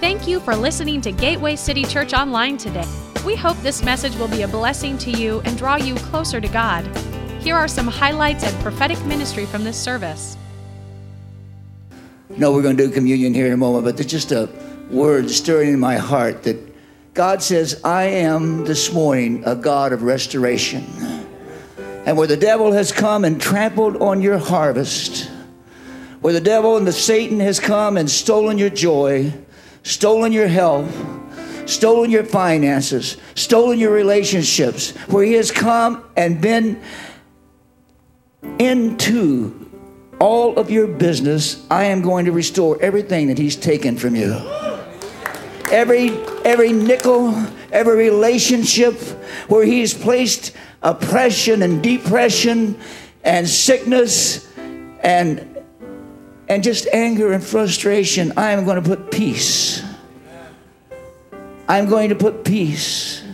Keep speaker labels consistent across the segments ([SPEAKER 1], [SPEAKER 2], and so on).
[SPEAKER 1] Thank you for listening to Gateway City Church Online today. We hope this message will be a blessing to you and draw you closer to God. Here are some highlights and prophetic ministry from this service.
[SPEAKER 2] No, we're going to do communion here in a moment, but there's just a word stirring in my heart that God says, I am this morning a God of restoration. And where the devil has come and trampled on your harvest, where the devil and the Satan has come and stolen your joy, stolen your health, stolen your finances, stolen your relationships, where he has come and been into all of your business, I am going to restore everything that he's taken from you. Every nickel, every relationship where he's placed oppression and depression and sickness and just anger and frustration, I am going to put peace. I'm going to put peace.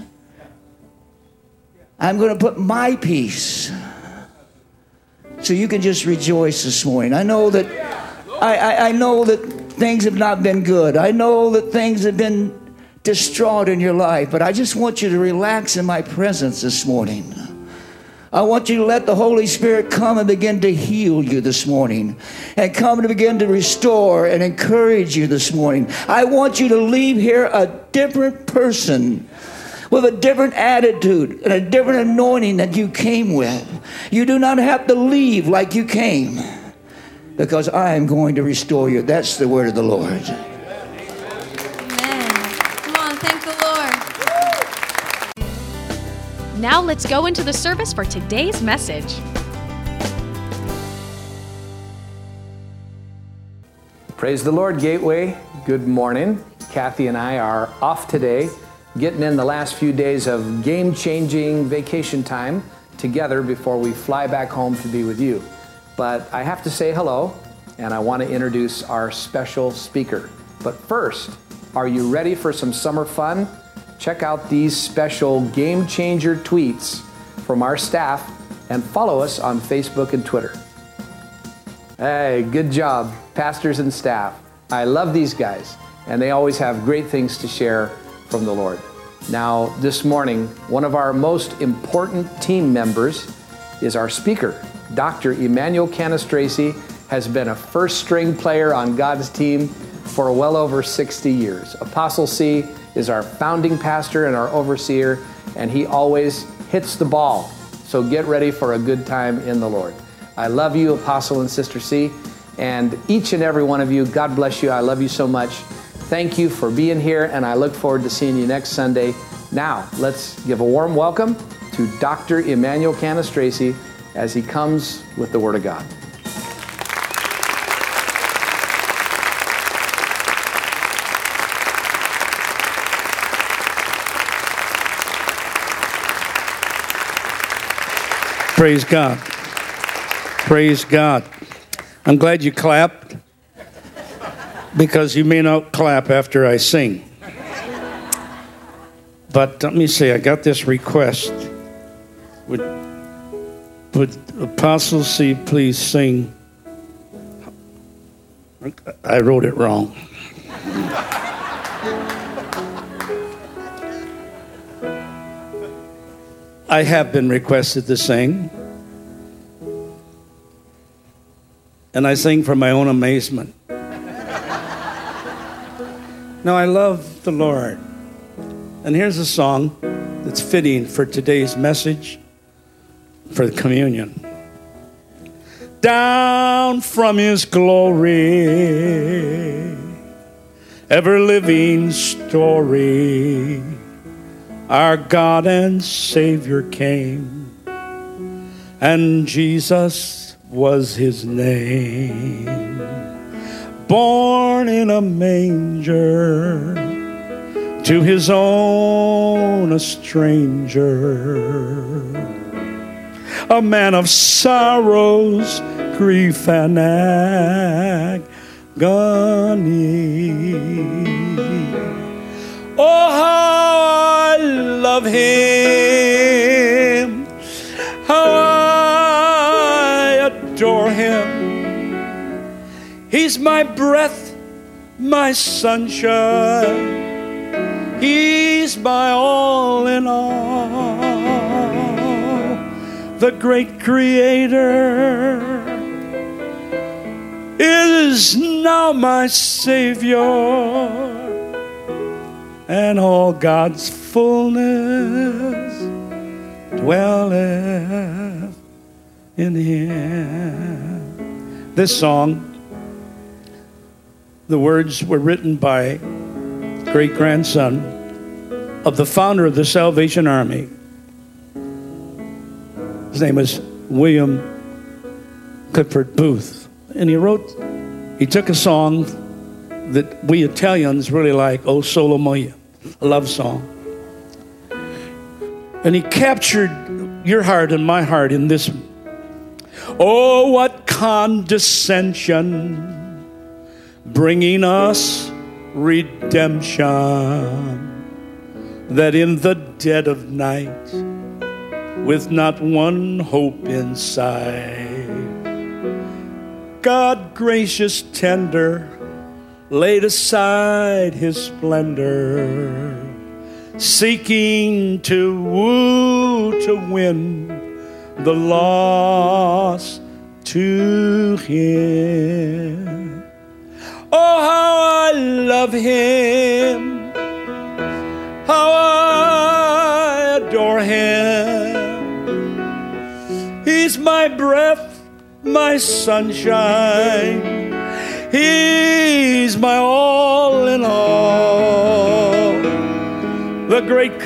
[SPEAKER 2] I'm going to put my peace. So you can just rejoice this morning. I know that I know that things have not been good. I know that things have been distraught in your life, but I just want you to relax in my presence this morning. I want you to let the Holy Spirit come and begin to heal you this morning and come to begin to restore and encourage you this morning. I want you to leave here a different person with a different attitude and a different anointing that you came with. You do not have to leave like you came, because I am going to restore you. That's the word of the Lord.
[SPEAKER 3] Amen. Come on, thank the Lord.
[SPEAKER 1] Now let's go into the service for today's message.
[SPEAKER 4] Praise the Lord, Gateway. Good morning. Kathy and I are off today, getting in the last few days of game-changing vacation time together before we fly back home to be with you. But I have to say hello, and I want to introduce our special speaker. But first, are you ready for some summer fun? Check out these special game-changer tweets from our staff and follow us on Facebook and Twitter. Hey, good job, pastors and staff. I love these guys, and they always have great things to share from the Lord. Now, this morning, one of our most important team members is our speaker. Dr. Emmanuel Canastracey has been a first-string player on God's team for well over 60 years. Apostle C is our founding pastor and our overseer, and he always hits the ball. So get ready for a good time in the Lord. I love you, Apostle and Sister C, and each and every one of you, God bless you. I love you so much. Thank you for being here, and I look forward to seeing you next Sunday. Now, let's give a warm welcome to Dr. Emmanuel Canastracey as he comes with the Word of God.
[SPEAKER 5] Praise God. Praise God. I'm glad you clapped, because you may not clap after I sing. But let me see, I got this request. Would Apostle C please sing? I wrote it wrong. I have been requested to sing. And I sing for my own amazement. Now, I love the Lord. And here's a song that's fitting for today's message, for the communion. Down from his glory, ever-living story, our God and Savior came, and Jesus was his name. Born in a manger, to his own a stranger, a man of sorrows, grief, and agony. Oh, how I love him, how I adore him. He's my breath, my sunshine. He's my all in all. The great Creator is now my Savior, and all God's fullness dwelleth in Him. This song, the words were written by great-grandson of the founder of the Salvation Army. His name was William Clifford Booth. And he took a song that we Italians really like, O Sole Mio, a love song. And he captured your heart and my heart in this. Oh, what condescension, bringing us redemption, that in the dead of night, with not one hope in sight, God gracious tender laid aside His splendor, seeking to woo, to win the lost to Him. Oh, how I love Him, how I adore Him. He's my breath, my sunshine. He's my all in all. The great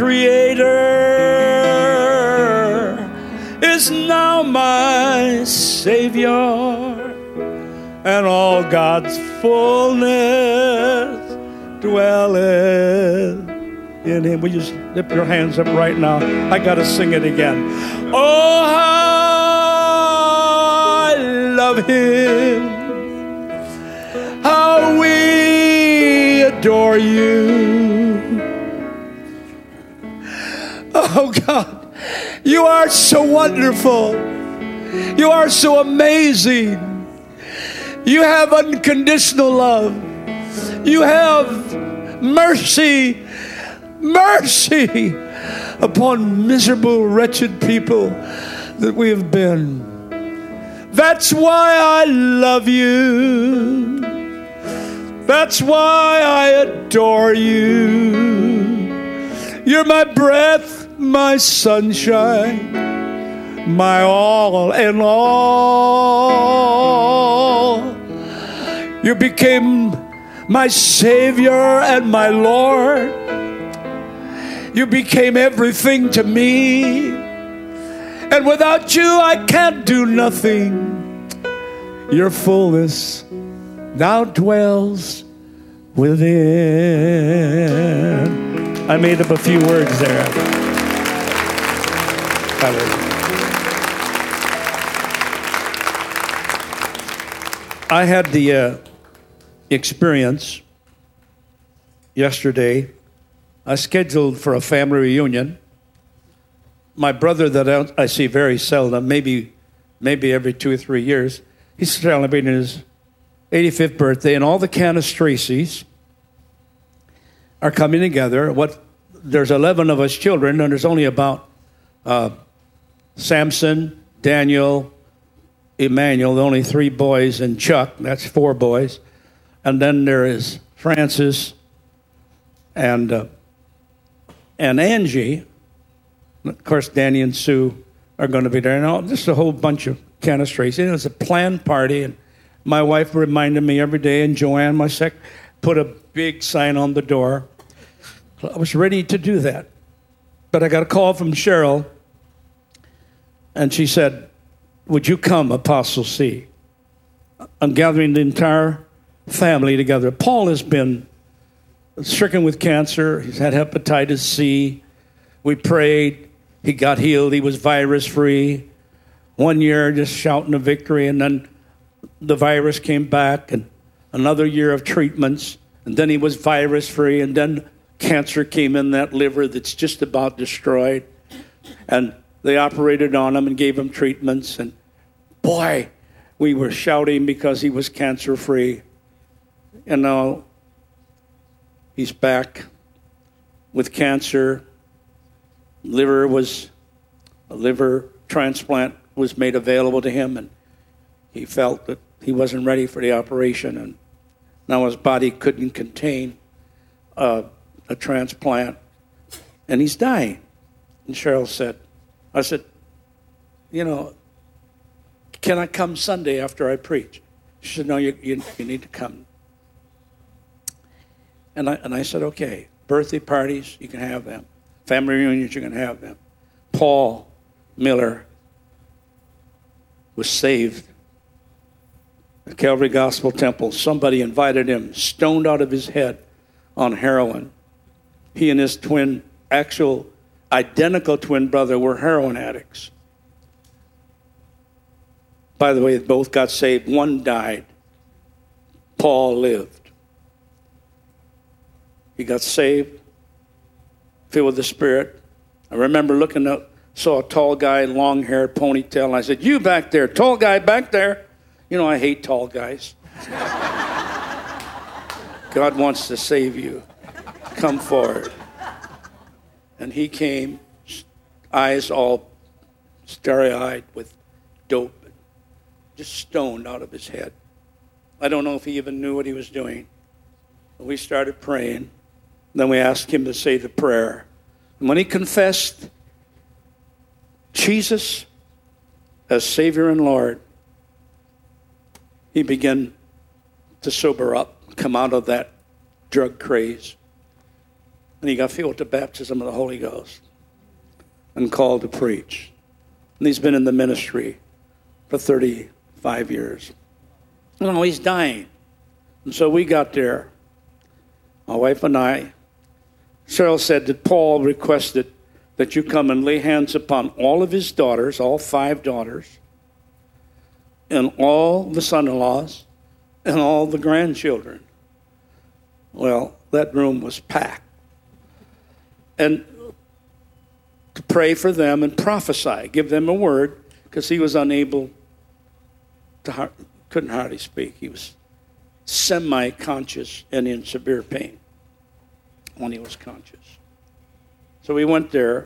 [SPEAKER 5] Creator is now my Savior, and all God's fullness dwelleth in Him. Will you just lift your hands up right now? I got to sing it again. Oh, how I love Him, how we adore You. Oh God, You are so wonderful. You are so amazing. You have unconditional love. You have mercy upon miserable, wretched people that we have been. That's why I love You. That's why I adore You. You're my breath, my sunshine, my all in all. You became my Savior and my Lord. You became everything to me. And without You, I can't do nothing. Your fullness now dwells within. I made up a few words there. I had the experience yesterday. I scheduled for a family reunion. My brother that I see very seldom, maybe every 2 or 3 years, he's celebrating his 85th birthday, and all the Canastracies are coming together. There's 11 of us children, and there's only about Samson, Daniel, Emmanuel, the only 3 boys, and Chuck, that's 4 boys. And then there is Francis and Angie. Of course, Danny and Sue are going to be there. And just a whole bunch of Canastracies. It was a planned party, and my wife reminded me every day, and Joanne, my sec, put a big sign on the door. I was ready to do that. But I got a call from Cheryl, and she said, would you come, Apostle C? I'm gathering the entire family together. Paul has been stricken with cancer. He's had hepatitis C. We prayed. He got healed. He was virus-free. 1 year just shouting a victory, and then the virus came back, and another year of treatments, and then he was virus-free, and then cancer came in that liver that's just about destroyed. And they operated on him and gave him treatments. And boy, we were shouting because he was cancer-free. And now He's back with cancer. A liver transplant was made available to him, and he felt that he wasn't ready for the operation, and now his body couldn't contain a transplant, and he's dying. And Cheryl said, I said, can I come Sunday after I preach? She said, no, you need to come. And I said, okay. Birthday parties, you can have them. Family reunions, you can have them. Paul Miller was saved at Calvary Gospel Temple. Somebody invited him, stoned out of his head on heroin. He and his identical twin brother were heroin addicts. By the way, they both got saved. One died. Paul lived. He got saved, filled with the Spirit. I remember looking up, saw a tall guy, long hair, ponytail, and I said, you back there, tall guy back there. I hate tall guys. God wants to save you. Come forward. And he came, eyes all starry-eyed with dope, just stoned out of his head. I don't know if he even knew what he was doing. We started praying. Then we asked him to say the prayer. And when he confessed Jesus as Savior and Lord, he began to sober up, come out of that drug craze. And he got filled with the baptism of the Holy Ghost and called to preach. And he's been in the ministry for 35 years. He's dying. And so we got there, my wife and I. Cheryl said that Paul requested that you come and lay hands upon all of his daughters, all 5 daughters, and all the son-in-laws, and all the grandchildren. Well, that room was packed. And to pray for them and prophesy, give them a word, because he was unable to, couldn't hardly speak. He was semi-conscious and in severe pain when he was conscious. So we went there,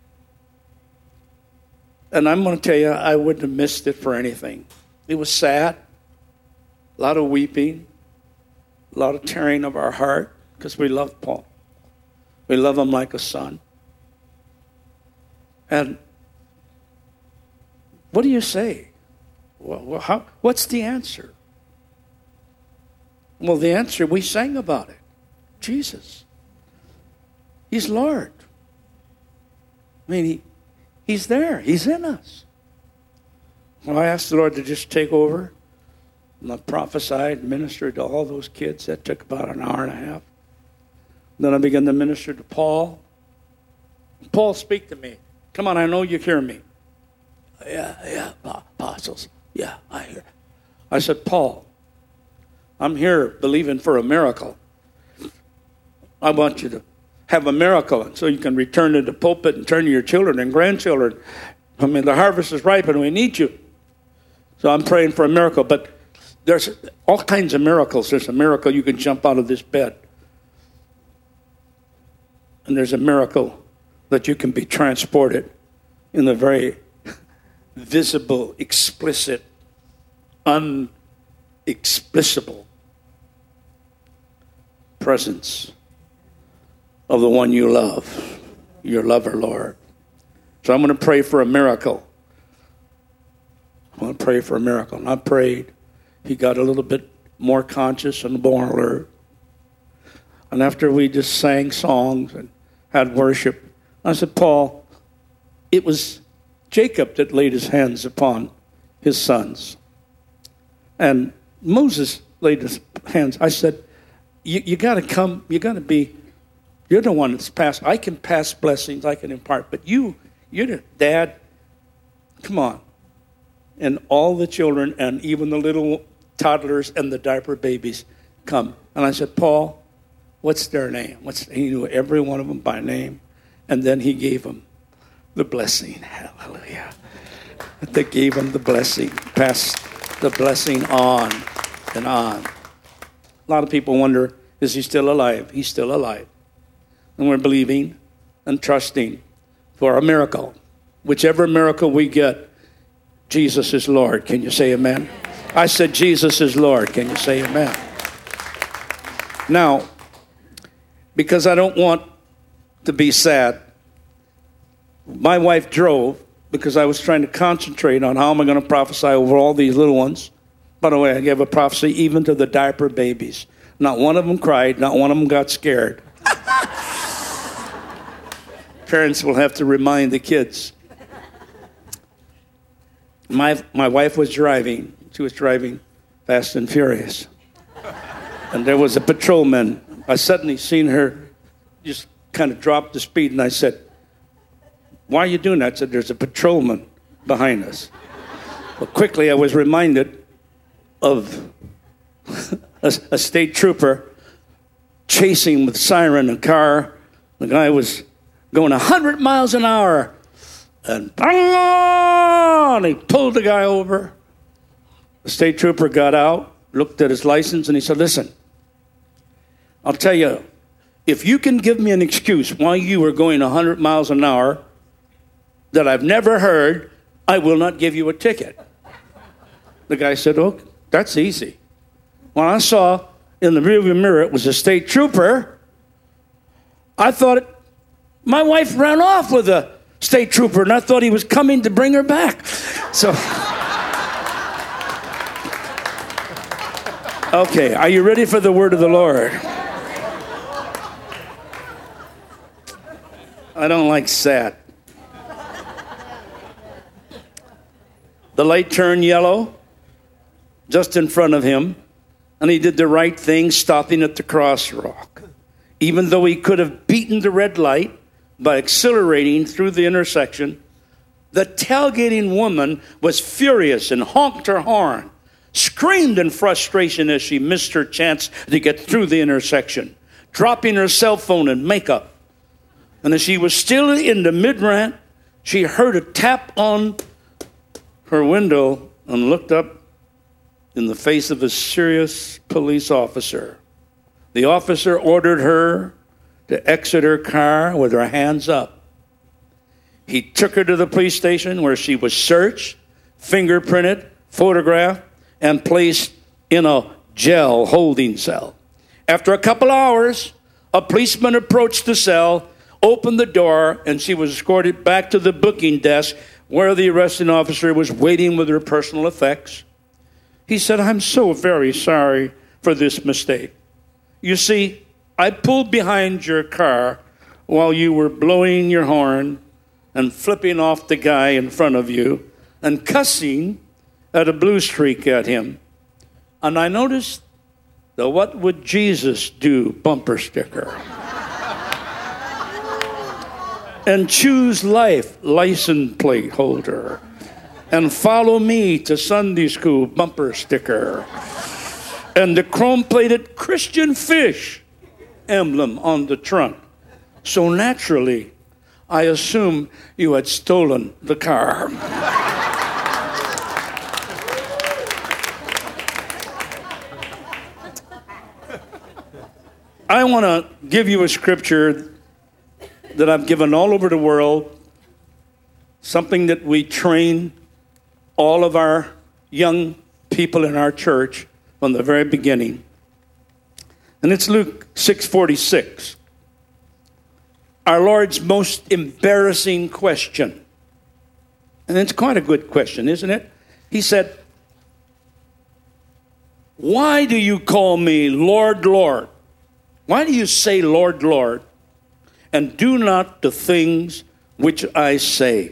[SPEAKER 5] and I'm going to tell you, I wouldn't have missed it for anything. It was sad, a lot of weeping, a lot of tearing of our heart, because we love Paul. We love him like a son. And what do you say? What's the answer? Well, the answer, we sang about it. Jesus. He's Lord. I mean, he's there. He's in us. Well, I asked the Lord to just take over. And I prophesied, ministered to all those kids. That took about an hour and a half. Then I began to minister to Paul. Paul, speak to me. Come on, I know you hear me. Yeah, apostles. Yeah, I hear. I said, Paul, I'm here believing for a miracle. I want you to have a miracle so you can return to the pulpit and turn to your children and grandchildren. I mean, the harvest is ripe and we need you. So I'm praying for a miracle. But there's all kinds of miracles. There's a miracle you can jump out of this bed. And there's a miracle that you can be transported in the very visible, explicit, unexplicable presence of the one you love, your lover, Lord. So I'm going to pray for a miracle. I'm going to pray for a miracle. And I prayed. He got a little bit more conscious and more alert. And after we just sang songs and had worship, I said, Paul, it was Jacob that laid his hands upon his sons. And Moses laid his hands. I said, you got to come, you got to be, you're the one that's passed. I can pass blessings, I can impart, but you're the dad. Come on. And all the children and even the little toddlers and the diaper babies come. And I said, Paul, what's their name? He knew every one of them by name. And then he gave them the blessing. Hallelujah. They gave him the blessing. Passed the blessing on and on. A lot of people wonder Is he still alive? He's still alive. And we're believing and trusting for a miracle. Whichever miracle we get, Jesus is Lord. Can you say amen? I said Jesus is Lord. Can you say amen? Now, because I don't want to be sad, my wife drove because I was trying to concentrate on how am I going to prophesy over all these little ones. By the way, I gave a prophecy even to the diaper babies. Not one of them cried. Not one of them got scared. Parents will have to remind the kids. My wife was driving. She was driving fast and furious. And there was a patrolman. I suddenly seen her just kind of drop the speed. And I said, why are you doing that? I said, there's a patrolman behind us. But quickly I was reminded of a state trooper chasing with siren a car. The guy was going 100 miles an hour. And he pulled the guy over. The state trooper got out, looked at his license, and he said, listen, I'll tell you, if you can give me an excuse why you were going 100 miles an hour that I've never heard, I will not give you a ticket. The guy said, oh, that's easy. When I saw in the rearview mirror it was a state trooper, I thought my wife ran off with a state trooper, and I thought he was coming to bring her back. So, okay, are you ready for the word of the Lord? I don't like sad. The light turned yellow just in front of him, and he did the right thing, stopping at the crosswalk. Even though he could have beaten the red light by accelerating through the intersection, the tailgating woman was furious and honked her horn, screamed in frustration as she missed her chance to get through the intersection, dropping her cell phone and makeup. And as she was still in the mid-rant, she heard a tap on her window and looked up in the face of a serious police officer. The officer ordered her to exit her car with her hands up. He took her to the police station where she was searched, fingerprinted, photographed, and placed in a jail holding cell. After a couple hours, a policeman approached the cell, opened the door, and she was escorted back to the booking desk where the arresting officer was waiting with her personal effects. He said, I'm so very sorry for this mistake. You see, I pulled behind your car while you were blowing your horn and flipping off the guy in front of you and cussing at a blue streak at him. And I noticed the What Would Jesus Do bumper sticker. And Choose Life license plate holder. And Follow Me to Sunday School bumper sticker. And the chrome-plated Christian fish emblem on the trunk. So naturally, I assumed you had stolen the car. I want to give you a scripture that I've given all over the world, something that we train all of our young people in our church from the very beginning. And it's Luke 6:46. Our Lord's most embarrassing question. And it's quite a good question, isn't it? He said, why do you call me Lord, Lord? Why do you say Lord, Lord, and do not the things which I say?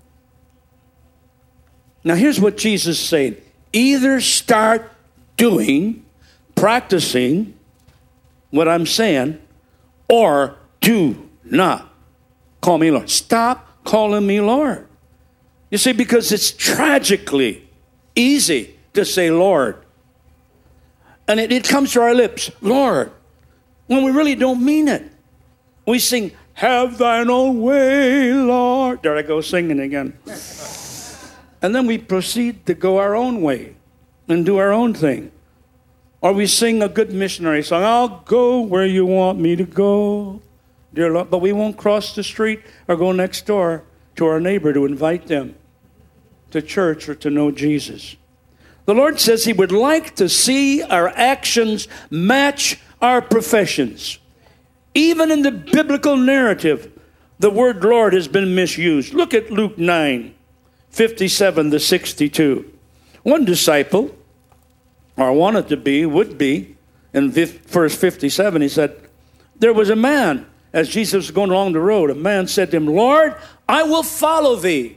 [SPEAKER 5] Now here's what Jesus is saying. Either start doing, practicing what I'm saying, or do not call me Lord. Stop calling me Lord. You see, because it's tragically easy to say Lord. And it comes to our lips, Lord, when we really don't mean it. We sing, have thine own way, Lord. There I go singing again. And then we proceed to go our own way and do our own thing. Or we sing a good missionary song, I'll go where you want me to go, dear Lord. But we won't cross the street or go next door to our neighbor to invite them to church or to know Jesus. The Lord says he would like to see our actions match our professions. Even in the biblical narrative, the word Lord has been misused. Look at Luke 9:57 to 62. One disciple, or wanted to be, would be, in verse 57, he said, there was a man, as Jesus was going along the road, a man said to him, Lord, I will follow thee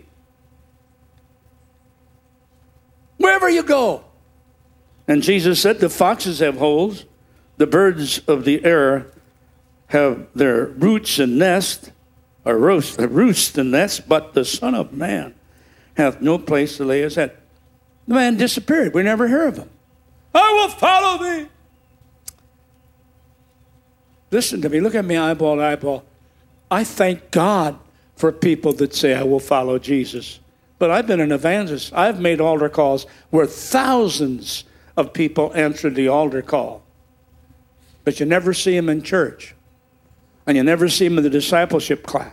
[SPEAKER 5] wherever you go. And Jesus said, the foxes have holes, the birds of the air have their roots and nest, or roost and nest, but the Son of Man hath no place to lay his head. The man disappeared. We never hear of him. I will follow thee. Listen to me. Look at me eyeball to eyeball. I thank God for people that say, I will follow Jesus. But I've been an evangelist. I've made altar calls where thousands of people answered the altar call. But you never see them in church. And you never see them in the discipleship class.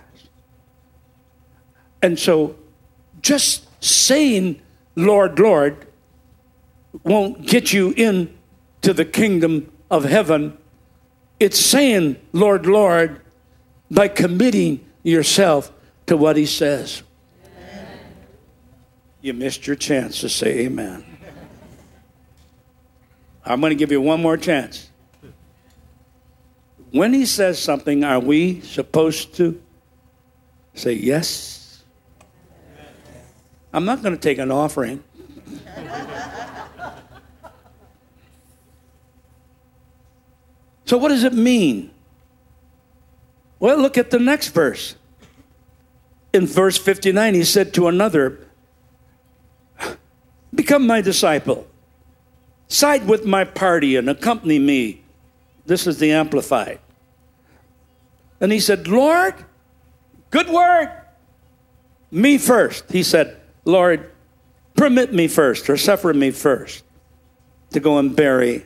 [SPEAKER 5] And so just saying, Lord, Lord, won't get you into the kingdom of heaven. It's saying, Lord, Lord, by committing yourself to what he says. Amen. You missed your chance to say amen. I'm going to give you one more chance. When he says something, are we supposed to say yes? I'm not going to take an offering. So what does it mean? Well, look at the next verse. In verse 59, he said to another, become my disciple. Side with my party and accompany me. This is the Amplified. And he said, Lord, good word. Me first. He said, Lord, permit me first or suffer me first to go and bury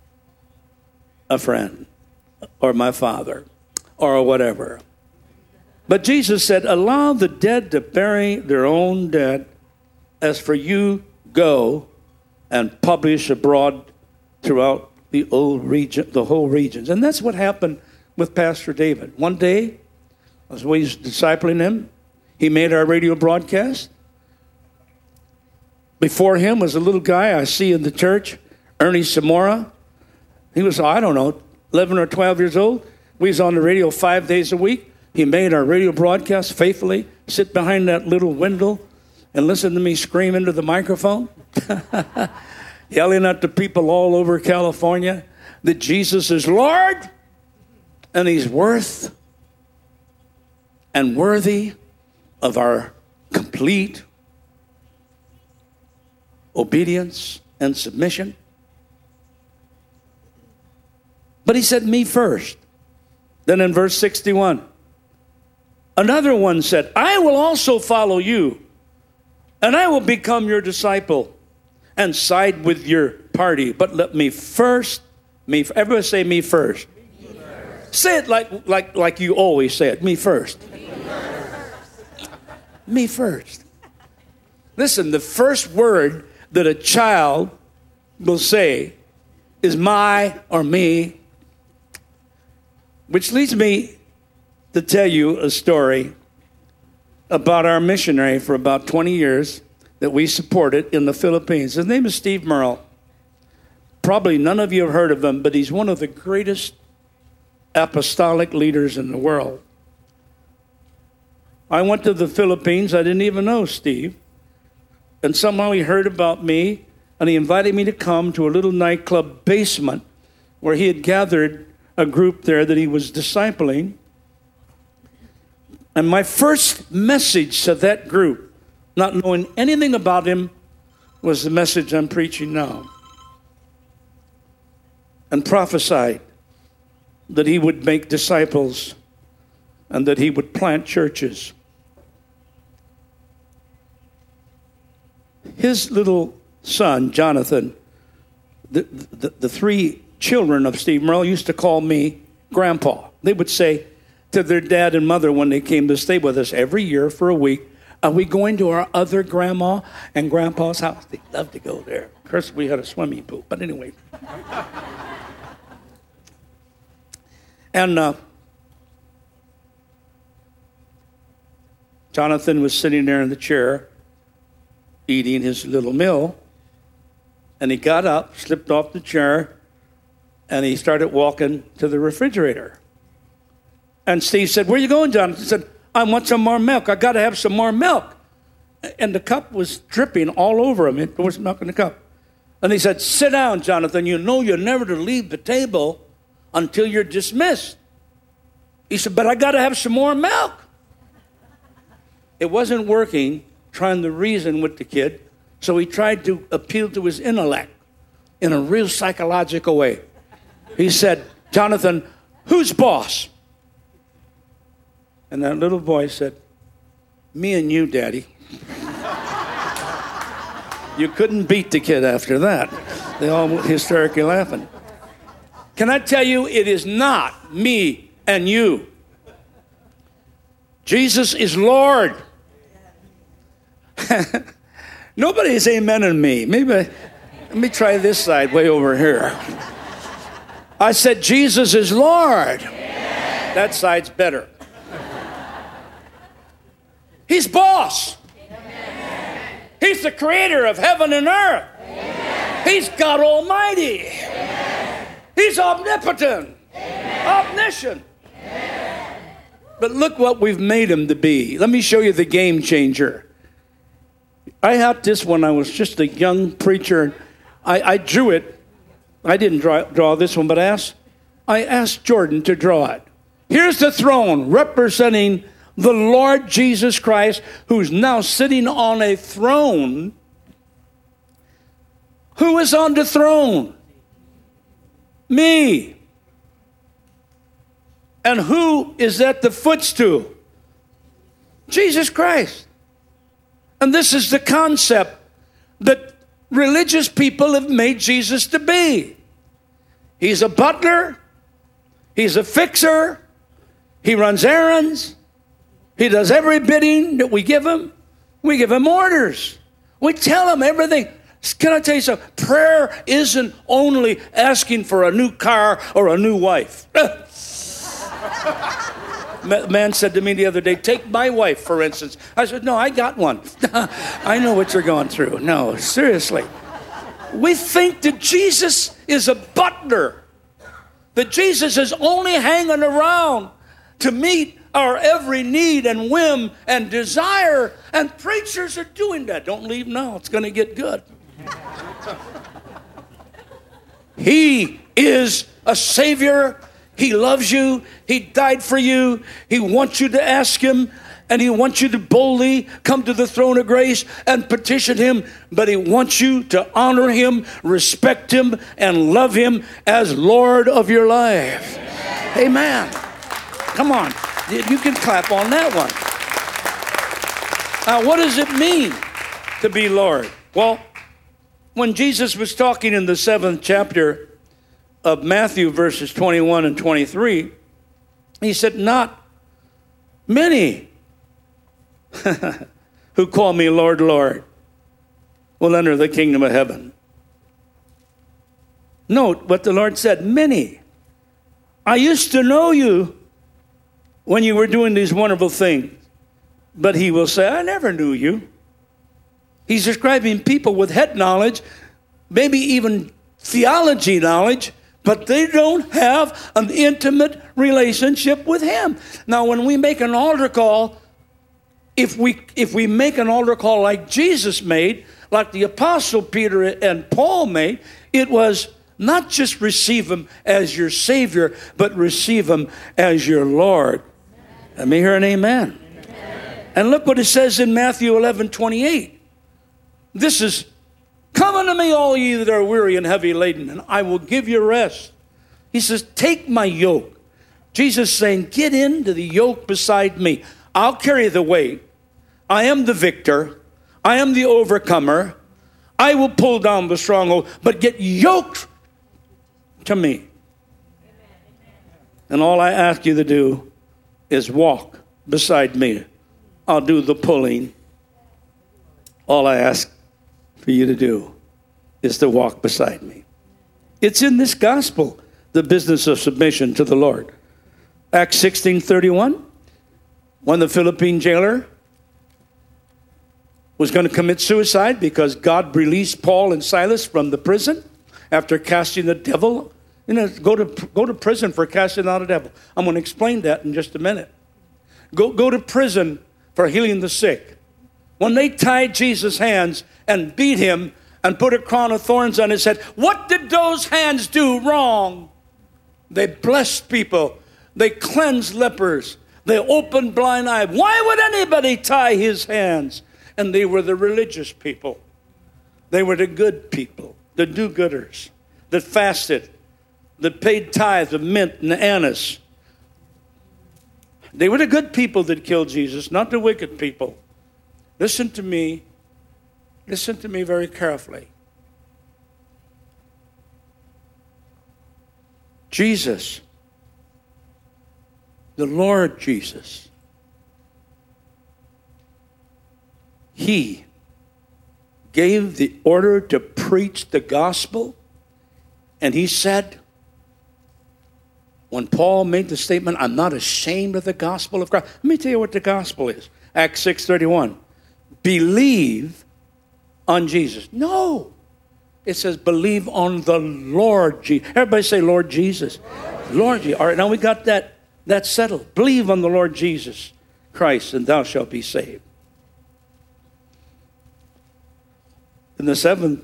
[SPEAKER 5] a friend or my father or whatever. But Jesus said, allow the dead to bury their own dead. As for you, go and publish abroad throughout the whole regions. And that's what happened with Pastor David. One day, as we was discipling him, he made our radio broadcast. Before him was a little guy I see in the church, Ernie Samora. He was, 11 or 12 years old. We was on the radio 5 days a week. He made our radio broadcast faithfully, sit behind that little window and listen to me scream into the microphone, yelling at the people all over California that Jesus is Lord and he's worth and worthy of our complete obedience and submission. But he said, me first. Then in verse 61, another one said, I will also follow you, and I will become your disciple and side with your party. But let me first, everybody say me first. Me first. Say it like you always say it, me first. Me first. Me first. Listen, the first word that a child will say is my or me. Which leads me to tell you a story about our missionary for about 20 years that we supported in the Philippines. His name is Steve Merle. Probably none of you have heard of him, but he's one of the greatest apostolic leaders in the world. I went to the Philippines. I didn't even know Steve. And somehow he heard about me, and he invited me to come to a little nightclub basement where he had gathered a group there that he was discipling. And my first message to that group, not knowing anything about him, was the message I'm preaching now. And prophesied that he would make disciples and that he would plant churches. His little son, Jonathan, the three children of Steve Merle used to call me Grandpa. They would say to their dad and mother when they came to stay with us every year for a week, are we going to our other grandma and grandpa's house? They loved to go there. Of course, we had a swimming pool, but anyway. And Jonathan was sitting there in the chair eating his little meal, and he got up, slipped off the chair, and he started walking to the refrigerator. And Steve said, where are you going, Jonathan? He said, I want some more milk. I got to have some more milk. And the cup was dripping all over him. There was milk in the cup. And he said, sit down, Jonathan. You know you're never to leave the table until you're dismissed. He said, but I got to have some more milk. It wasn't working, trying to reason with the kid. So he tried to appeal to his intellect in a real psychological way. He said, Jonathan, who's boss? And that little boy said, me and you, Daddy. You couldn't beat the kid after that. They all went hysterically laughing. Can I tell you, it is not me and you. Jesus is Lord. Nobody's amening me. Let me try this side way over here. I said, Jesus is Lord. Yeah. That side's better. He's boss. Amen. He's the creator of heaven and earth. Amen. He's God Almighty. Amen. He's omnipotent. Amen. Omniscient. Amen. But look what we've made him to be. Let me show you the game changer. I had this when I was just a young preacher. I drew it. I didn't draw this one, but I asked Jordan to draw it. Here's the throne representing the Lord Jesus Christ, who's now sitting on a throne. Who is on the throne? Me. And who is at the footstool? Jesus Christ. And this is the concept that religious people have made Jesus to be. He's a butler. He's a fixer. He runs errands. He does every bidding that we give him. We give him orders. We tell him everything. Can I tell you something? Prayer isn't only asking for a new car or a new wife. Man said to me the other day, take my wife, for instance. I said, no, I got one. I know what you're going through. No, seriously. We think that Jesus is a butler, that Jesus is only hanging around to meet our every need and whim and desire, and preachers are doing that. Don't leave now. It's going to get good. He is a Savior. He loves you. He died for you. He wants you to ask him, and he wants you to boldly come to the throne of grace and petition him, but he wants you to honor him, respect him, and love him as Lord of your life. Amen. Come on. You can clap on that one. Now, what does it mean to be Lord? Well, when Jesus was talking in the 7th chapter of Matthew, verses 21 and 23, he said, not many who call me Lord, Lord will enter the kingdom of heaven. Note what the Lord said, many. I used to know you when you were doing these wonderful things. But he will say, I never knew you. He's describing people with head knowledge, maybe even theology knowledge, but they don't have an intimate relationship with him. Now, when we make an altar call, if we make an altar call like Jesus made, like the Apostle Peter and Paul made, it was not just receive him as your Savior, but receive him as your Lord. Let me hear an amen. Amen. And look what it says in Matthew 11:28. This is, come unto me, all ye that are weary and heavy laden, and I will give you rest. He says, take my yoke. Jesus saying, get into the yoke beside me. I'll carry the weight. I am the victor. I am the overcomer. I will pull down the stronghold, but get yoked to me. And all I ask you to do is walk beside me. I'll do the pulling. All I ask for you to do is to walk beside me. It's in this gospel, the business of submission to the Lord. Acts 16:31, when the Philippine jailer was going to commit suicide because God released Paul and Silas from the prison after casting the devil. Go to prison for casting out a devil. I'm going to explain that in just a minute. Go to prison for healing the sick. When they tied Jesus' hands and beat him and put a crown of thorns on his head, what did those hands do wrong? They blessed people. They cleansed lepers. They opened blind eyes. Why would anybody tie his hands? And they were the religious people. They were the good people, the do-gooders, that fasted, that paid tithes of mint and anise. They were the good people that killed Jesus, not the wicked people. Listen to me. Listen to me very carefully. Jesus, the Lord Jesus, he gave the order to preach the gospel, and he said, when Paul made the statement, I'm not ashamed of the gospel of Christ. Let me tell you what the gospel is. Acts 6:31. Believe on Jesus. No. It says believe on the Lord Jesus. Everybody say Lord Jesus. Lord Jesus. All right, now we got that settled. Believe on the Lord Jesus Christ, and thou shalt be saved. In the 7th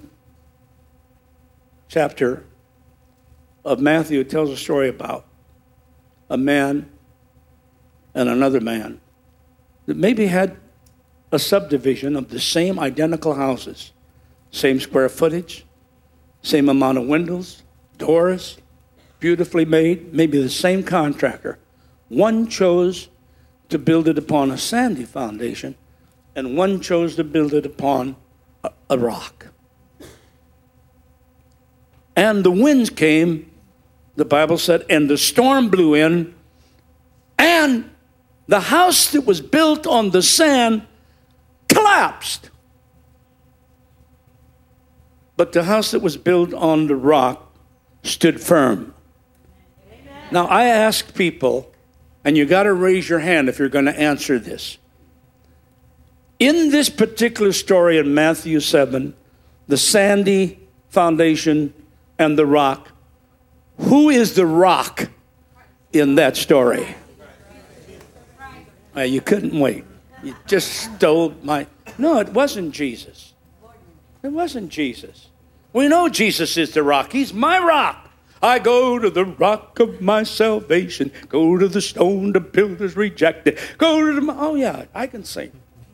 [SPEAKER 5] chapter of Matthew, it tells a story about a man and another man that maybe had a subdivision of the same identical houses, same square footage, same amount of windows, doors, beautifully made, maybe the same contractor. One chose to build it upon a sandy foundation, and one chose to build it upon a rock. And the winds came, the Bible said, and the storm blew in, and the house that was built on the sand collapsed. But the house that was built on the rock stood firm. Amen. Now I ask people, and you got to raise your hand if you're going to answer this. In this particular story in Matthew 7, the sandy foundation and the rock, who is the rock in that story? You couldn't wait. You just stole my... No, it wasn't Jesus. It wasn't Jesus. We know Jesus is the rock. He's my rock. I go to the rock of my salvation. Go to the stone the builders rejected. Go to the... Oh, yeah, I can sing.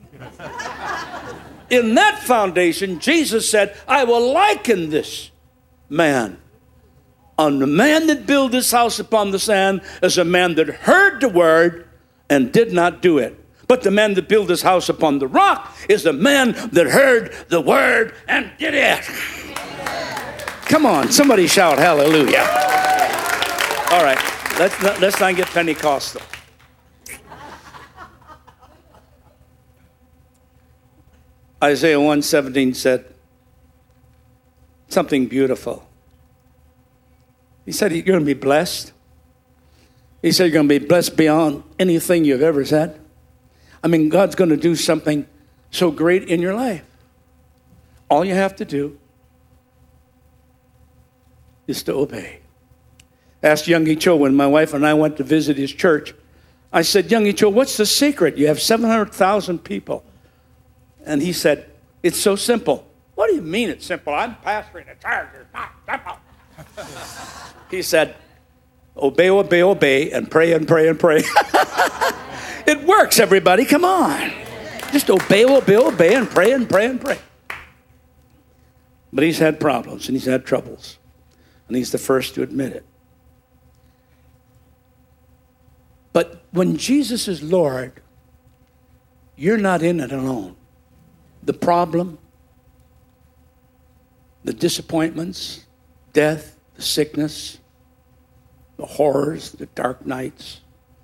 [SPEAKER 5] In that foundation, Jesus said, I will liken this man. On the man that built this house upon the sand as a man that heard the word and did not do it. But the man that built his house upon the rock is the man that heard the word and did it. Come on, somebody shout hallelujah. All right, let's not get Pentecostal. Isaiah 1:17 said something beautiful. He said you're going to be blessed. He said you're going to be blessed beyond anything you've ever said. I mean, God's going to do something so great in your life. All you have to do is to obey. Asked Youngie Cho when my wife and I went to visit his church. I said, Youngie Cho, what's the secret? You have 700,000 people. And he said, it's so simple. What do you mean it's simple? I'm pastoring a church. It's not simple. He said, obey, obey, obey, and pray and pray and pray. It works, everybody. Come on. Just obey, obey, obey, and pray and pray and pray. But he's had problems and he's had troubles. And he's the first to admit it. But when Jesus is Lord, you're not in it alone. The problem, the disappointments, death, the sickness, the horrors, the dark nights.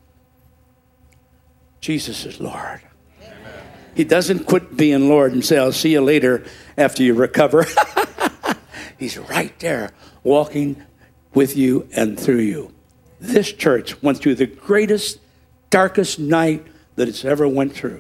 [SPEAKER 5] Jesus is Lord. Amen. He doesn't quit being Lord and say, I'll see you later after you recover. He's right there walking with you and through you. This church went through the greatest, darkest night that it's ever went through.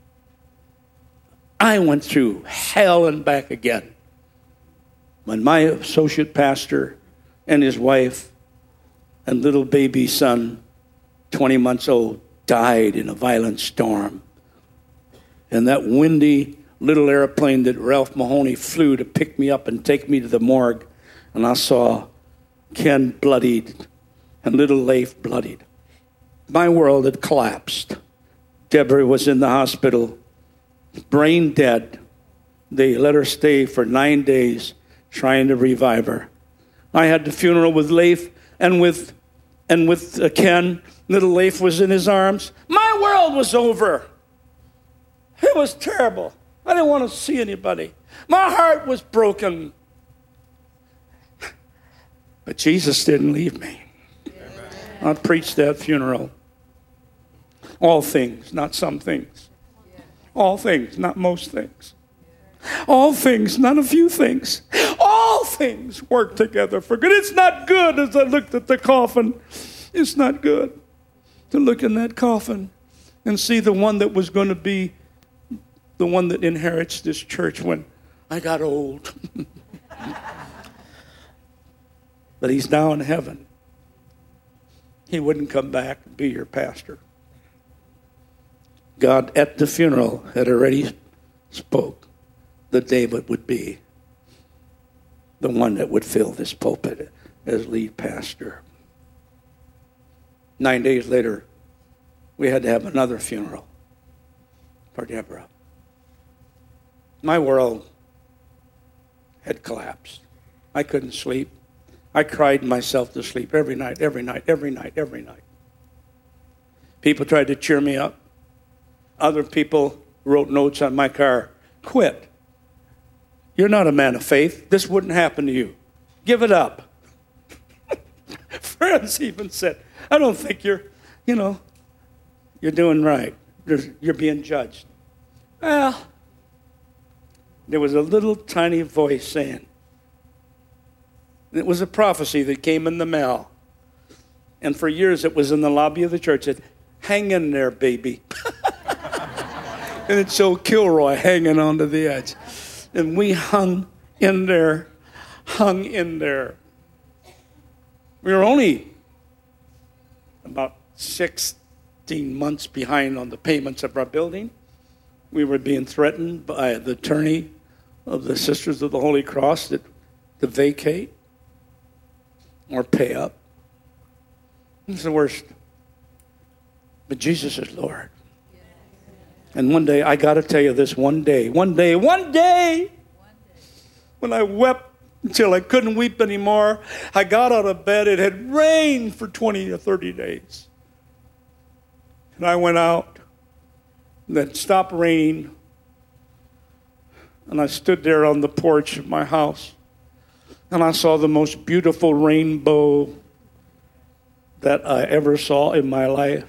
[SPEAKER 5] I went through hell and back again. When my associate pastor and his wife and little baby son, 20 months old, died in a violent storm. And that windy little airplane that Ralph Mahoney flew to pick me up and take me to the morgue, and I saw Ken bloodied and little Leif bloodied. My world had collapsed. Deborah was in the hospital, brain dead. They let her stay for 9 days trying to revive her. I had the funeral with Leif and with Ken. Little Leif was in his arms. My world was over. It was terrible. I didn't want to see anybody. My heart was broken. But Jesus didn't leave me. I preached that funeral. All things, not some things. All things, not most things. All things, not a few things. All things work together for good. It's not good, as I looked at the coffin. It's not good to look in that coffin and see the one that was going to be the one that inherits this church when I got old. But he's now in heaven. He wouldn't come back and be your pastor. God at the funeral had already spoke that David would be the one that would fill this pulpit as lead pastor. 9 days later, we had to have another funeral for Deborah. My world had collapsed. I couldn't sleep. I cried myself to sleep every night. People tried to cheer me up. Other people wrote notes on my car. Quit. You're not a man of faith. This wouldn't happen to you. Give it up. Friends even said, I don't think you're doing right. You're being judged. Well, there was a little tiny voice saying, it was a prophecy that came in the mail. And for years it was in the lobby of the church. It said, hang in there, baby. And it showed Kilroy hanging onto the edge. And we hung in there. We were only about 16 months behind on the payments of our building. We were being threatened by the attorney of the Sisters of the Holy Cross to vacate or pay up. It's the worst. But Jesus is Lord. And one day, I got to tell you this, one day, when I wept until I couldn't weep anymore, I got out of bed. It had rained for 20 or 30 days. And I went out, and it stopped raining, and I stood there on the porch of my house, and I saw the most beautiful rainbow that I ever saw in my life.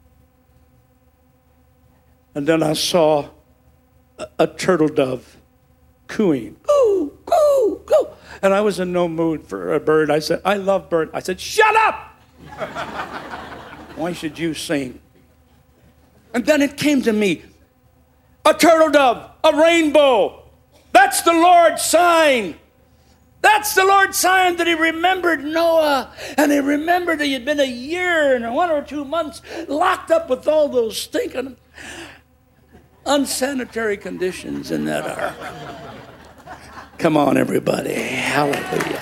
[SPEAKER 5] And then I saw a turtle dove cooing. Coo, coo, coo. And I was in no mood for a bird. I said, I love birds. I said, shut up! Why should you sing? And then it came to me, a turtle dove, a rainbow. That's the Lord's sign. That's the Lord's sign that he remembered Noah. And he remembered that he had been a year and 1 or 2 months locked up with all those stinking unsanitary conditions in that ark. Come on, everybody. Hallelujah.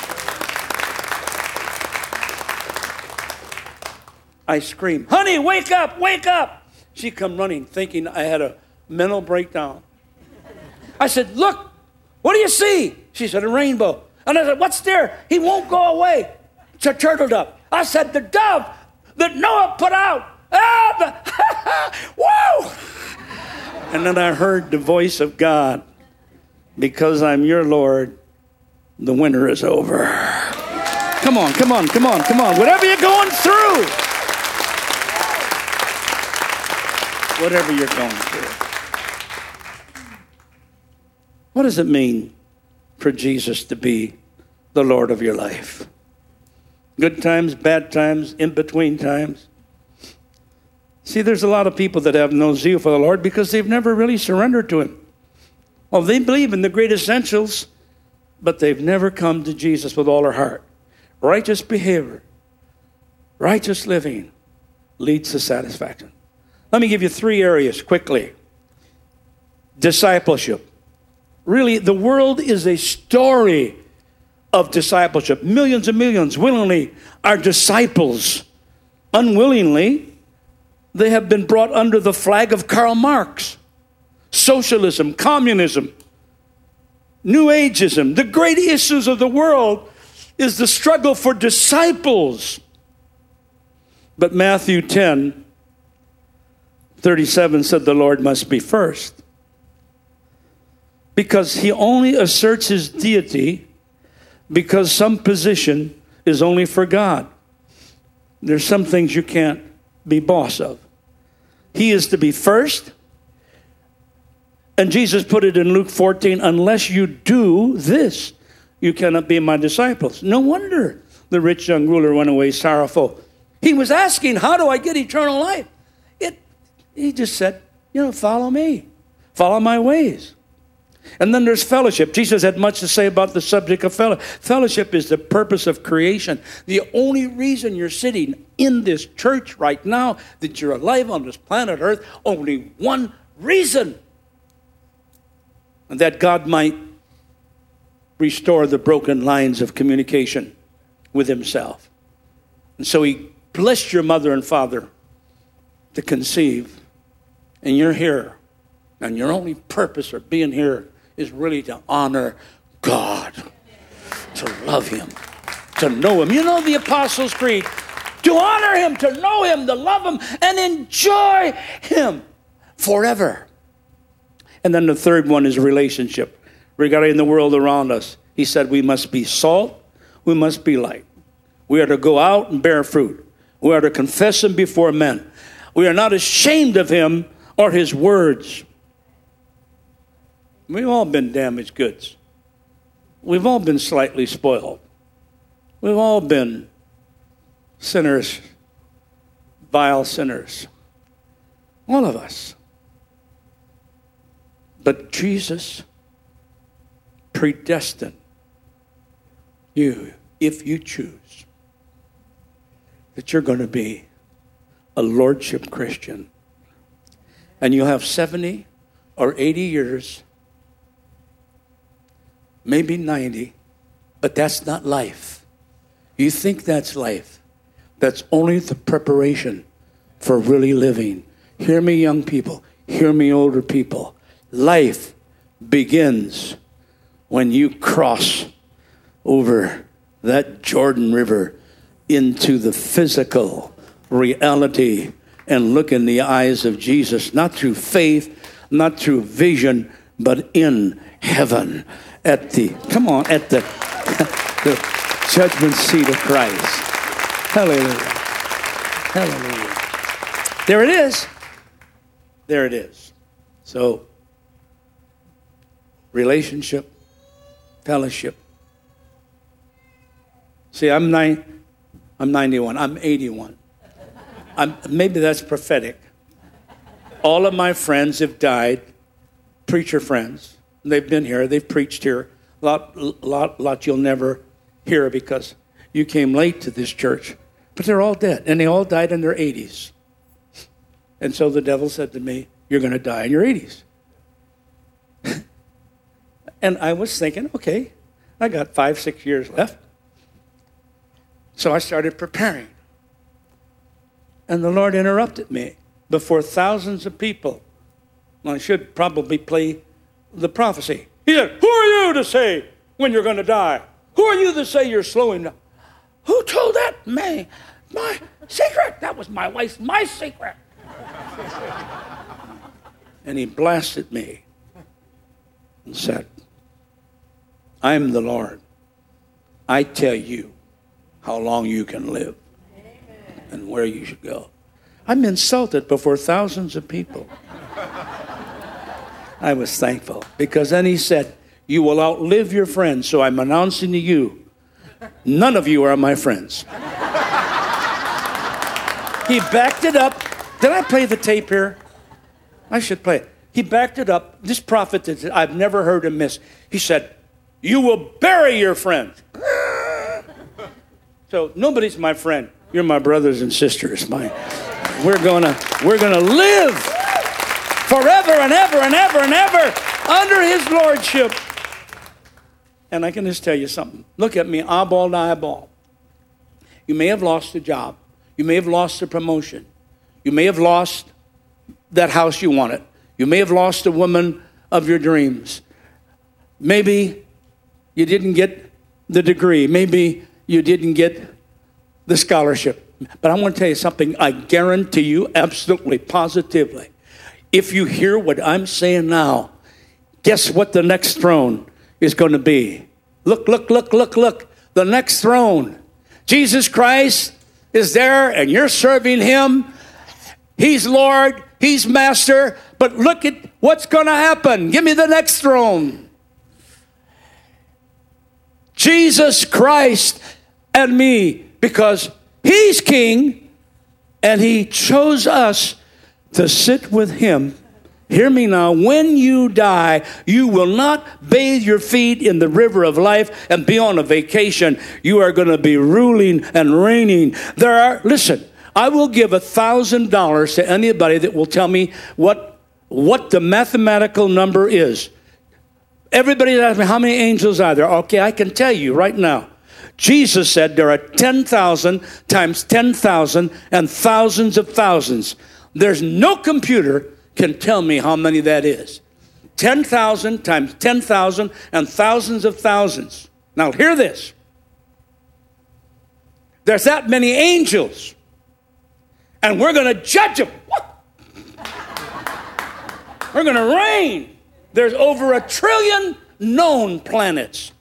[SPEAKER 5] I screamed, honey, wake up, wake up. She come running thinking I had a mental breakdown. I said, look, what do you see? She said, a rainbow. And I said, what's there? He won't go away. It's a turtle dove. I said, the dove that Noah put out. Whoa! And then I heard the voice of God. Because I'm your Lord, the winter is over. Come on, come on, come on, come on. Whatever you're going through. Whatever you're going through. What does it mean for Jesus to be the Lord of your life? Good times, bad times, in between times. See, there's a lot of people that have no zeal for the Lord because they've never really surrendered to Him. Well, they believe in the great essentials, but they've never come to Jesus with all their heart. Righteous behavior, righteous living leads to satisfaction. Let me give you 3 areas quickly. Discipleship. Really, the world is a story of discipleship. Millions and millions willingly are disciples. Unwillingly, they have been brought under the flag of Karl Marx. Socialism, communism, New Ageism. The great issues of the world is the struggle for disciples. But Matthew 10:37 said the Lord must be first. Because He only asserts His deity because some position is only for God. There's some things you can't be boss of. He is to be first. And Jesus put it in Luke 14, unless you do this, you cannot be my disciples. No wonder the rich young ruler went away sorrowful. He was asking, how do I get eternal life? He just said, follow me. Follow my ways. And then there's fellowship. Jesus had much to say about the subject of fellowship. Fellowship is the purpose of creation. The only reason you're sitting in this church right now, that you're alive on this planet Earth, only one reason. And that God might restore the broken lines of communication with Himself. And so He blessed your mother and father to conceive. And you're here. And your only purpose for being here is really to honor God, to love Him, to know Him. The Apostles' Creed, to honor Him, to know Him, to love Him, and enjoy Him forever. And then the third one is relationship. Regarding the world around us, He said we must be salt, we must be light. We are to go out and bear fruit. We are to confess Him before men. We are not ashamed of Him or His words. We've all been damaged goods. We've all been slightly spoiled. We've all been sinners, vile sinners. All of us. But Jesus predestined you, if you choose, that you're going to be a Lordship Christian. And you'll have 70 or 80 years, maybe 90, but that's not life. You think that's life. That's only the preparation for really living. Hear me, young people. Hear me, older people. Life begins when you cross over that Jordan River into the physical reality and look in the eyes of Jesus, not through faith, not through vision, but in heaven at the the judgment seat of Christ. Hallelujah. Hallelujah. There it is. There it is. So, relationship, fellowship. See, I'm 91. I'm 81. Maybe that's prophetic. All of my friends have died, preacher friends. They've been here. They've preached here. Lot you'll never hear because you came late to this church. But they're all dead, and they all died in their 80s. And so the devil said to me, you're going to die in your 80s. And I was thinking, okay, I got 5-6 years left. So I started preparing. And the Lord interrupted me before thousands of people. Well, I should probably play the prophecy. He said, who are you to say when you're going to die? Who are you to say you're slowing down? Who told that? Me. My secret. That was my wife's, my secret. And he blasted me and said, I'm the Lord. I tell you how long you can live and where you should go. I'm insulted before thousands of people. I was thankful because then he said, you will outlive your friends. So I'm announcing to you, none of you are my friends. He backed it up. Did I play the tape here? I should play it. He backed it up. This prophet, I've never heard him miss. He said, you will bury your friend. So nobody's my friend. You're my brothers and sisters. We're gonna live forever and ever and ever and ever under his lordship. And I can just tell you something. Look at me, eyeball to eyeball. You may have lost a job. You may have lost a promotion. You may have lost that house you wanted. You may have lost the woman of your dreams. Maybe you didn't get the degree. Maybe you didn't get the scholarship. But I want to tell you something. I guarantee you absolutely, positively. If you hear what I'm saying now, guess what the next throne is going to be? Look. The next throne. Jesus Christ is there and you're serving him. He's Lord. He's Master. But look at what's going to happen. Give me the next throne. Jesus Christ and me, because he's king and he chose us to sit with him. Hear me now. When you die, you will not bathe your feet in the river of life and be on a vacation. You are going to be ruling and reigning. Listen, I will give $1,000 to anybody that will tell me what the mathematical number is. Everybody asks me, how many angels are there? Okay, I can tell you right now. Jesus said there are 10,000 times 10,000 and thousands of thousands. There's no computer can tell me how many that is. 10,000 times 10,000 and thousands of thousands. Now hear this. There's that many angels. And we're going to judge them. We're going to reign. There's over 1 trillion known planets.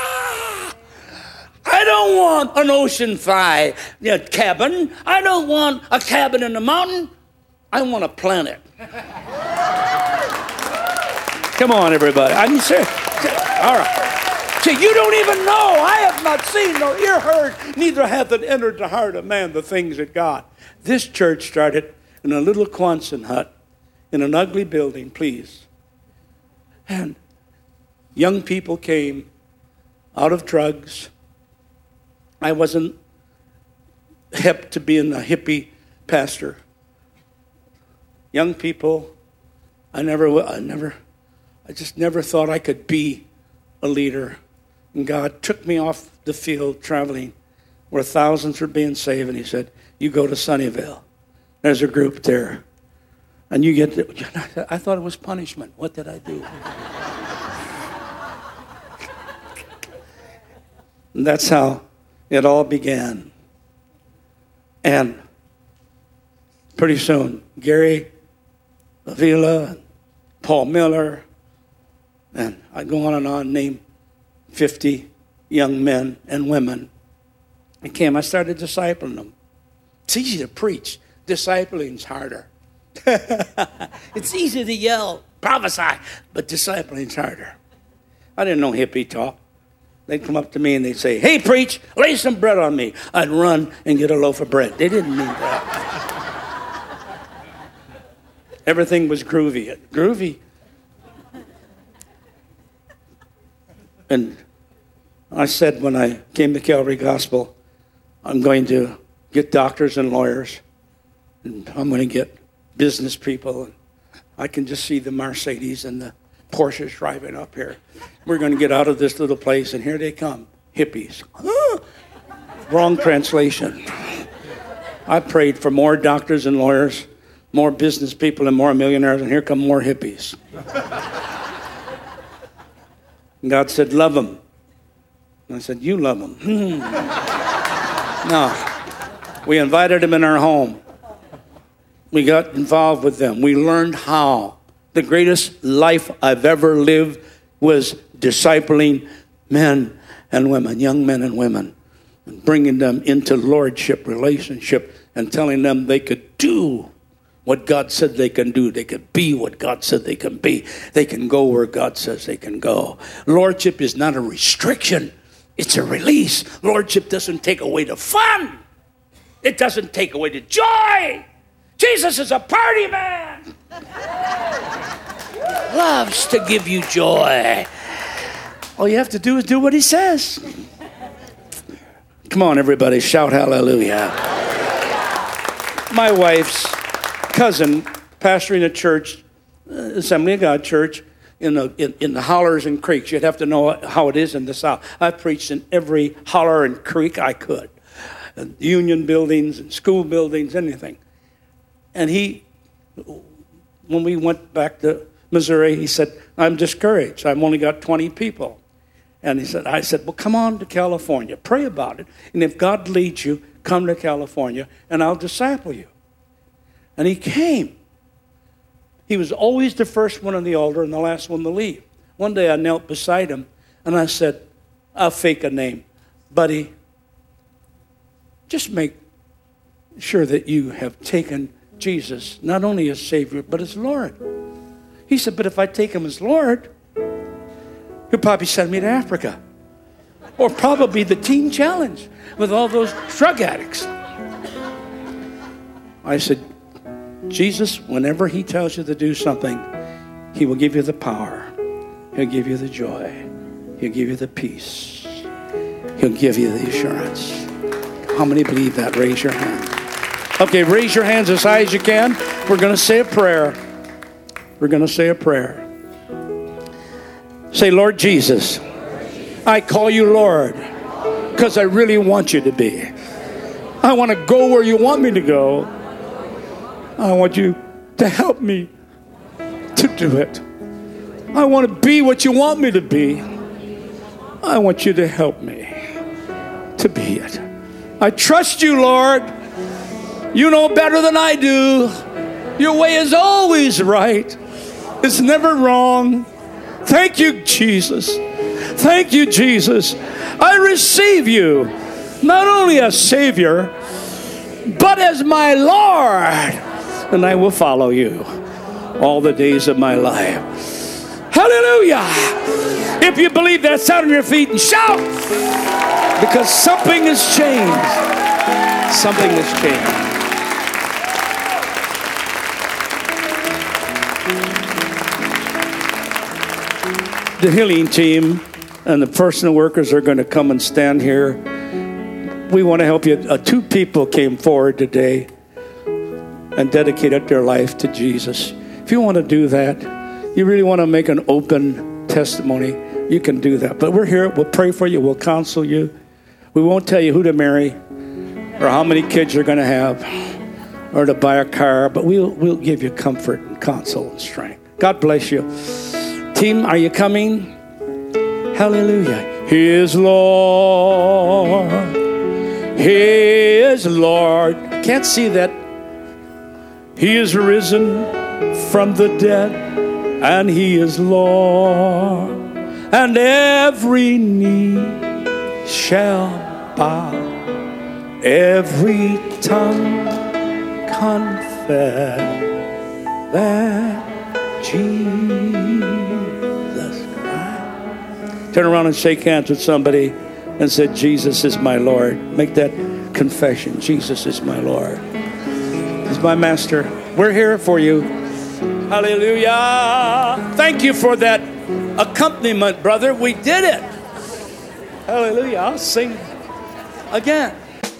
[SPEAKER 5] I don't want an ocean cabin. I don't want a cabin in the mountain. I want a planet. Come on, everybody. I'm serious. All right. See, you don't even know. I have not seen nor ear heard, neither hath it entered the heart of man the things of God. This church started in a little Quonset hut in an ugly building, please. And young people came out of drugs. I wasn't hip to being a hippie pastor. Young people, I just never thought I could be a leader. And God took me off the field traveling where thousands were being saved. And he said, you go to Sunnyvale. There's a group there. And you get to, I thought it was punishment. What did I do? And that's how it all began. And pretty soon, Gary Avila, Paul Miller, and I go on and on, name 50 young men and women. I started discipling them. It's easy to preach. Discipling's harder. It's easy to yell, prophesy, but discipling's harder. I didn't know hippie talk. They'd come up to me and they'd say, hey, preach, lay some bread on me. I'd run and get a loaf of bread. They didn't mean that. Everything was groovy. Groovy. And I said when I came to Calvary Gospel, I'm going to get doctors and lawyers, and I'm going to get business people. And I can just see the Mercedes and the Porsches driving up here. We're going to get out of this little place, and here they come, hippies. Wrong translation. I prayed for more doctors and lawyers, more business people, and more millionaires, and here come more hippies. And God said, love them. And I said, you love them. No. We invited them in our home. We got involved with them. We learned how. The greatest life I've ever lived was discipling men and women, young men and women, and bringing them into lordship relationship and telling them they could do what God said they can do. They could be what God said they can be. They can go where God says they can go. Lordship is not a restriction. It's a release. Lordship doesn't take away the fun. It doesn't take away the joy. Jesus is a party man. Loves to give you joy. All you have to do is do what he says. Come on, everybody, shout hallelujah. My wife's cousin, pastoring a church, Assembly of God church, in the hollers and creeks. You'd have to know how it is in the South. I preached in every holler and creek I could. Union buildings and school buildings, anything. And when we went back to Missouri, he said, I'm discouraged. I've only got 20 people. And I said, well, come on to California. Pray about it. And if God leads you, come to California, and I'll disciple you. And he came. He was always the first one on the altar and the last one to leave. One day I knelt beside him, and I said, I'll fake a name. Buddy, just make sure that you have taken Jesus, not only as Savior, but as Lord. He said, but if I take him as Lord, he'll probably send me to Africa. Or probably the teen challenge with all those drug addicts. I said, Jesus, whenever he tells you to do something, he will give you the power. He'll give you the joy. He'll give you the peace. He'll give you the assurance. How many believe that? Raise your hand. Okay, raise your hands as high as you can. We're going to say a prayer. We're going to say a prayer. Say, Lord Jesus, I call you Lord because I really want you to be. I want to go where you want me to go. I want you to help me to do it. I want to be what you want me to be. I want you to help me to be it. I trust you, Lord. You know better than I do. Your way is always right. It's never wrong. Thank you, Jesus. Thank you, Jesus. I receive you not only as Savior, but as my Lord. And I will follow you all the days of my life. Hallelujah. If you believe that, stand on your feet and shout. Because something has changed. Something has changed. The healing team and the personal workers are going to come and stand here. We want to help you. Two people came forward today and dedicated their life to Jesus. If you want to do that, you really want to make an open testimony, you can do that. But we're here. We'll pray for you. We'll counsel you. We won't tell you who to marry or how many kids you're going to have or to buy a car, but we'll give you comfort and counsel and strength. God bless you. Team, are you coming? Hallelujah. He is Lord. He is Lord. Can't see that. He is risen from the dead, and he is Lord. And every knee shall bow, every tongue confess that Jesus Christ. Turn around and shake hands with somebody and say, Jesus is my Lord. Make that confession. Jesus is my Lord. He's my master. We're here for you. Hallelujah. Thank you for that accompaniment, brother. We did it. Hallelujah. I'll sing again.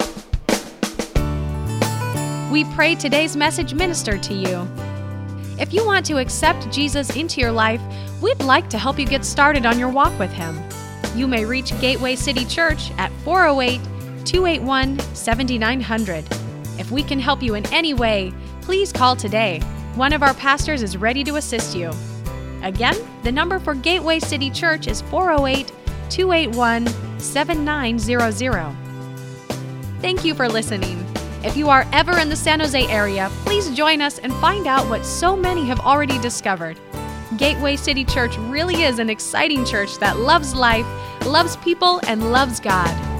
[SPEAKER 1] We pray today's message ministered to you. If you want to accept Jesus into your life, we'd like to help you get started on your walk with him. You may reach Gateway City Church at 408-281-7900. If we can help you in any way, please call today. One of our pastors is ready to assist you. Again, the number for Gateway City Church is 408-281-7900. Thank you for listening. If you are ever in the San Jose area, please join us and find out what so many have already discovered. Gateway City Church really is an exciting church that loves life, loves people, and loves God.